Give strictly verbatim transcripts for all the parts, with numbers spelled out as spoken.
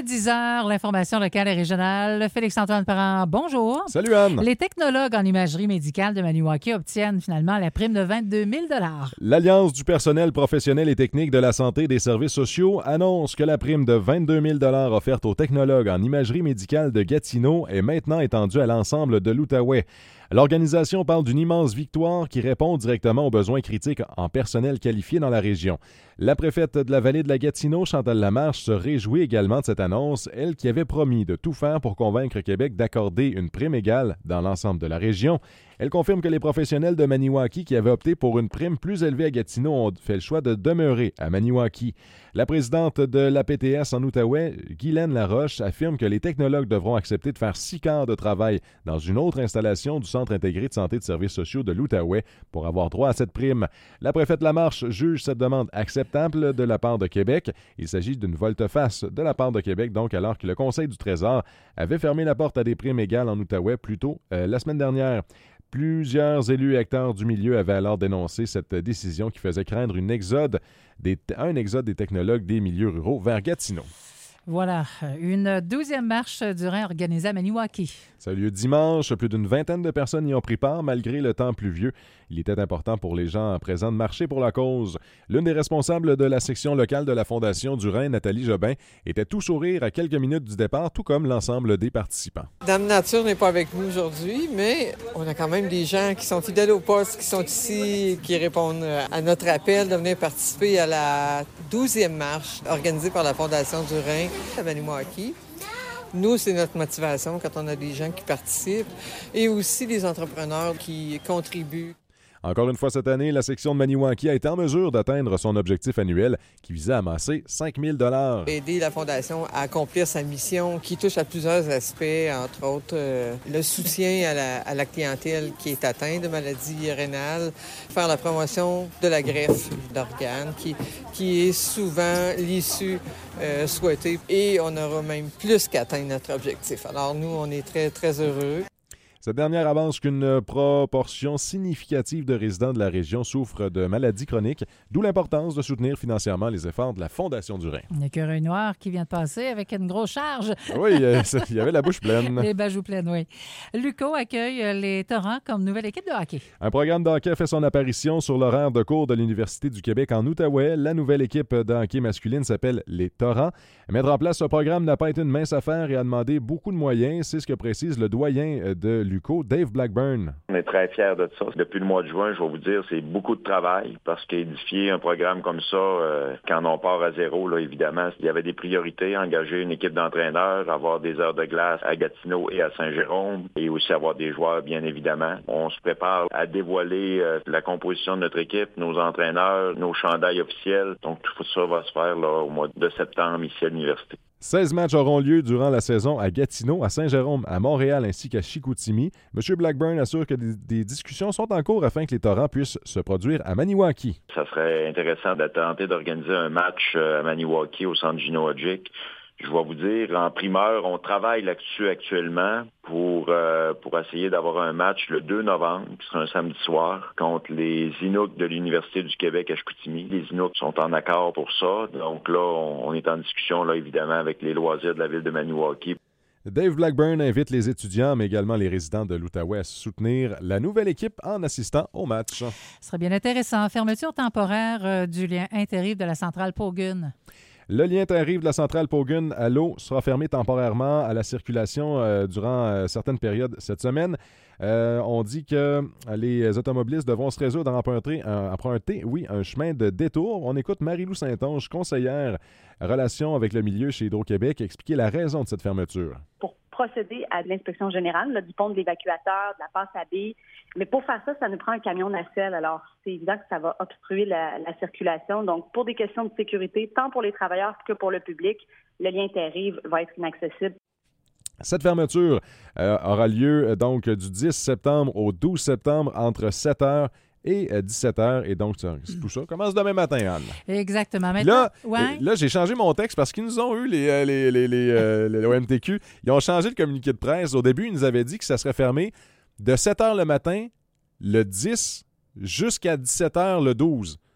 dix heures, l'information locale et régionale. Félix-Antoine Parent, bonjour. Salut Anne. Les technologues en imagerie médicale de Maniwaki obtiennent finalement la prime de vingt-deux mille dollars. L'Alliance du personnel professionnel et technique de la santé et des services sociaux annonce que la prime de vingt-deux mille dollars offerte aux technologues en imagerie médicale de Gatineau est maintenant étendue à l'ensemble de l'Outaouais. L'organisation parle d'une immense victoire qui répond directement aux besoins critiques en personnel qualifié dans la région. La préfète de la vallée de la Gatineau, Chantal Lamarche, se réjouit également de cette annonce, elle qui avait promis de tout faire pour convaincre Québec d'accorder une prime égale dans l'ensemble de la région. Elle confirme que les professionnels de Maniwaki qui avaient opté pour une prime plus élevée à Gatineau ont fait le choix de demeurer à Maniwaki. La présidente de l'A P T S en Outaouais, Guylaine Laroche, affirme que les technologues devront accepter de faire six quarts de travail dans une autre installation du Centre intégré de santé et de services sociaux de l'Outaouais pour avoir droit à cette prime. La préfète Lamarche juge cette demande acceptable de la part de Québec. Il s'agit d'une volte-face de la part de Québec, donc alors que le Conseil du Trésor avait fermé la porte à des primes égales en Outaouais plus tôt euh, la semaine dernière. Plusieurs élus et acteurs du milieu avaient alors dénoncé cette décision qui faisait craindre une exode des, un exode des technologues des milieux ruraux vers Gatineau. Voilà, une douzième marche du Rhin organisée à Maniwaki. Ça a eu lieu dimanche. Plus d'une vingtaine de personnes y ont pris part malgré le temps pluvieux. Il était important pour les gens présents de marcher pour la cause. L'une des responsables de la section locale de la Fondation du Rhin, Nathalie Jobin, était tout sourire à quelques minutes du départ, tout comme l'ensemble des participants. Dame Nature n'est pas avec nous aujourd'hui, mais on a quand même des gens qui sont fidèles au poste, qui sont ici, qui répondent à notre appel de venir participer à la douzième marche organisée par la Fondation du Rhin à Maniwaki. Nous, c'est notre motivation quand on a des gens qui participent et aussi des entrepreneurs qui contribuent. Encore une fois cette année, la section de Maniwaki a été en mesure d'atteindre son objectif annuel qui visait à amasser cinq mille dollars. Aider la Fondation à accomplir sa mission qui touche à plusieurs aspects, entre autres euh, le soutien à la, à la clientèle qui est atteinte de maladies rénales, faire la promotion de la greffe d'organes qui, qui est souvent l'issue euh, souhaitée et on aura même plus qu'atteindre notre objectif. Alors nous, on est très, très heureux. Cette dernière avance qu'une proportion significative de résidents de la région souffrent de maladies chroniques, d'où l'importance de soutenir financièrement les efforts de la Fondation du Rhin. Un écureuil noir qui vient de passer avec une grosse charge. Oui, euh, il y avait la bouche pleine. Les bajoux pleines, oui. Luco accueille les Torrents comme nouvelle équipe de hockey. Un programme de hockey fait son apparition sur l'horaire de cours de l'Université du Québec en Outaouais. La nouvelle équipe de hockey masculine s'appelle les Torrents. Mettre en place ce programme n'a pas été une mince affaire et a demandé beaucoup de moyens. C'est ce que précise le doyen de Luco, Dave Blackburn. On est très fiers de ça. Depuis le mois de juin, je vais vous dire, c'est beaucoup de travail parce qu'édifier un programme comme ça, euh, quand on part à zéro, là, évidemment, il y avait des priorités, engager une équipe d'entraîneurs, avoir des heures de glace à Gatineau et à Saint-Jérôme et aussi avoir des joueurs, bien évidemment. On se prépare à dévoiler euh, la composition de notre équipe, nos entraîneurs, nos chandails officiels. Donc, tout ça va se faire là, au mois de septembre ici à l'université. seize matchs auront lieu durant la saison à Gatineau, à Saint-Jérôme, à Montréal ainsi qu'à Chicoutimi. M. Blackburn assure que des, des discussions sont en cours afin que les Torrents puissent se produire à Maniwaki. Ça serait intéressant de tenter d'organiser un match à Maniwaki au centre Gino Hodgick. Je vais vous dire, en primeur, on travaille là-dessus actuellement pour euh, pour essayer d'avoir un match le deux novembre, qui sera un samedi soir, contre les Inuks de l'Université du Québec à Chicoutimi. Les Inuks sont en accord pour ça. Donc là, on, on est en discussion, là, évidemment, avec les loisirs de la ville de Maniwaki. Dave Blackburn invite les étudiants, mais également les résidents de l'Outaouais à soutenir la nouvelle équipe en assistant au match. Ce serait bien intéressant. Fermeture temporaire euh, du lien interrive de la centrale Paugun. Le lien tarif de la centrale Paugun à l'eau sera fermé temporairement à la circulation euh, durant euh, certaines périodes cette semaine. Euh, on dit que les automobilistes devront se résoudre à emprunter, à emprunter oui, un chemin de détour. On écoute Marie-Lou Saint-Onge, conseillère relations avec le milieu chez Hydro-Québec, expliquer la raison de cette fermeture. Pour procéder à l'inspection générale là, du pont de l'évacuateur, de la passe à billes. Mais pour faire ça, ça nous prend un camion nacelle. Alors, c'est évident que ça va obstruer la, la circulation. Donc, pour des questions de sécurité, tant pour les travailleurs que pour le public, le lien interrive va être inaccessible. Cette fermeture euh, aura lieu euh, donc du dix septembre au douze septembre entre sept heures et dix-sept heures. Et donc, c'est tout ça commence demain matin, Anne. Exactement. Maintenant, là, ouais. là, j'ai changé mon texte parce qu'ils nous ont eu, les, les, les, les, euh, les O M T Q. Ils ont changé le communiqué de presse. Au début, ils nous avaient dit que ça serait fermé de sept heures le matin, le dix, jusqu'à dix-sept heures le douze.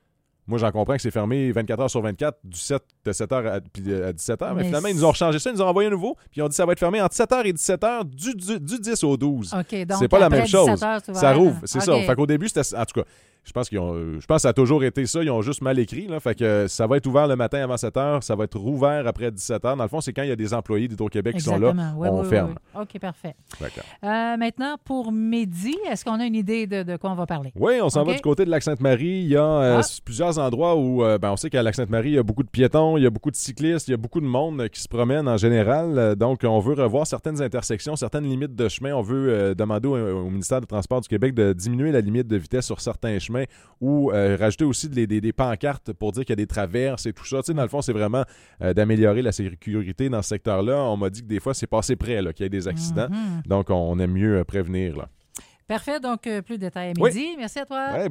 Moi, j'en comprends que c'est fermé vingt-quatre heures sur vingt-quatre, du sept, de sept heures à, puis à dix-sept heures. Mais, mais finalement, ils nous ont changé ça, ils nous ont envoyé un nouveau, puis ils ont dit que ça va être fermé entre sept heures et dix-sept heures du, du, du dix au douze. OK, donc c'est pas la même chose. heures, ça rouvre, c'est okay. ça. Fait qu'au début, c'était... En tout cas, je pense qu'ils ont, je pense que ça a toujours été ça. Ils ont juste mal écrit. Là, fait que ça va être ouvert le matin avant sept heures. Ça va être rouvert après dix-sept heures. Dans le fond, c'est quand il y a des employés d'Hydro-Québec qui sont là, oui, on oui, ferme. Oui. OK, parfait. D'accord. Euh, maintenant, pour midi, est-ce qu'on a une idée de, de quoi on va parler? Oui, on s'en okay. va du côté de Lac-Sainte-Marie. Il y a euh, ah. plusieurs endroits où, euh, ben, on sait qu'à Lac-Sainte-Marie, il y a beaucoup de piétons, il y a beaucoup de cyclistes, il y a beaucoup de monde qui se promène en général. Donc, on veut revoir certaines intersections, certaines limites de chemin. On veut euh, demander au, au ministère des Transports du Québec de diminuer la limite de vitesse sur certains chemins ou euh, rajouter aussi des, des, des pancartes pour dire qu'il y a des traverses et tout ça. Tu sais, dans le fond, c'est vraiment euh, d'améliorer la sécurité dans ce secteur-là. On m'a dit que des fois, c'est passé près là, qu'il y ait des accidents. Mm-hmm. Donc, on aime mieux prévenir. Là. Parfait. Donc, plus de détails à midi. Oui. Merci à toi. Ouais.